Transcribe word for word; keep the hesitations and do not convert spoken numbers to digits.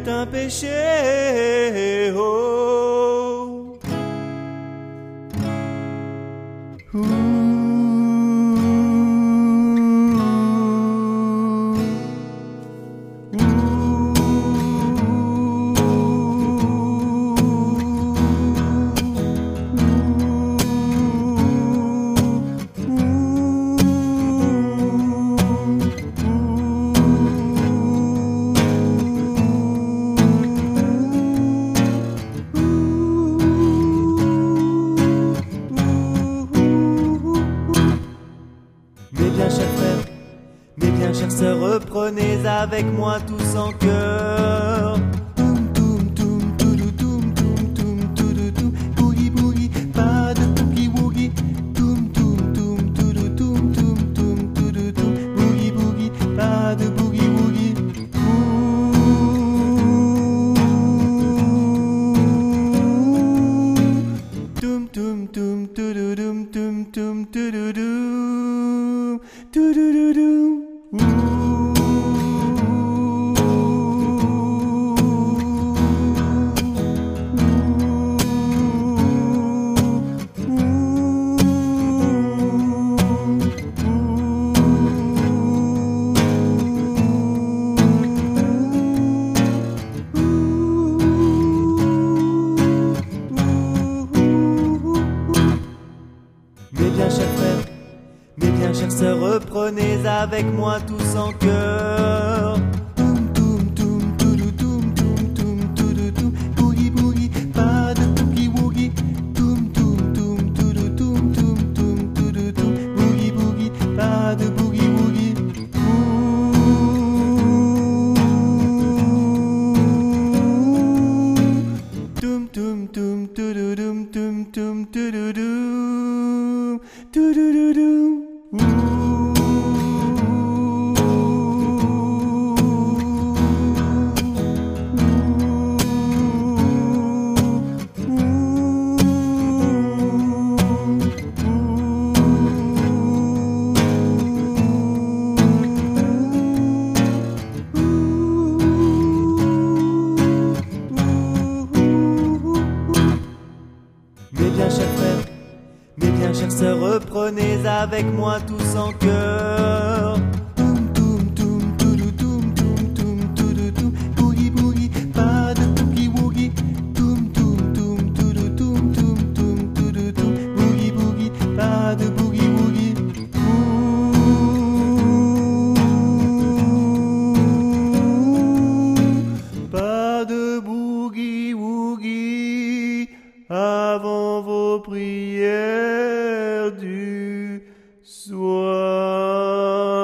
est un péché. Oh. Ouh. Mes bien chers frères, mes bien chères sœurs, reprenez avec moi tous en chœur. Toum toum toum toudou toum toum toum toudou toum, boogie boogie, pas de boogie woogie. Toum toum toum toudou toum toum toum toudou toum, boogie boogie, pas de boogie woogie. Toum toum toum toudou toum toum toum toudou toum. Do do do do. Mes bien chers frères, mes bien chères sœurs, reprenez avec moi tous en chœur. Toum toum toum toudou toum toum toum toudou toum, boogie boogie, pas de boogie woogie. Toum toum toum toudou toum toum toum toudou toum, boogie boogie, pas de boogie woogie. Toum toum toum toudou toum toum toum toudou toum, toudou toudou. Mes bien chers frères, mes bien chères sœurs, reprenez avec moi tous en chœur. Toum toum toum toudou toum toum toum toudou toum, boogie boogie, pas de boogie woogie. Toum toum toum toudou toum toum toum toudou toum, boogie boogie, pas de boogie woogie. Pas de boogie woogie avant vos prières du soir.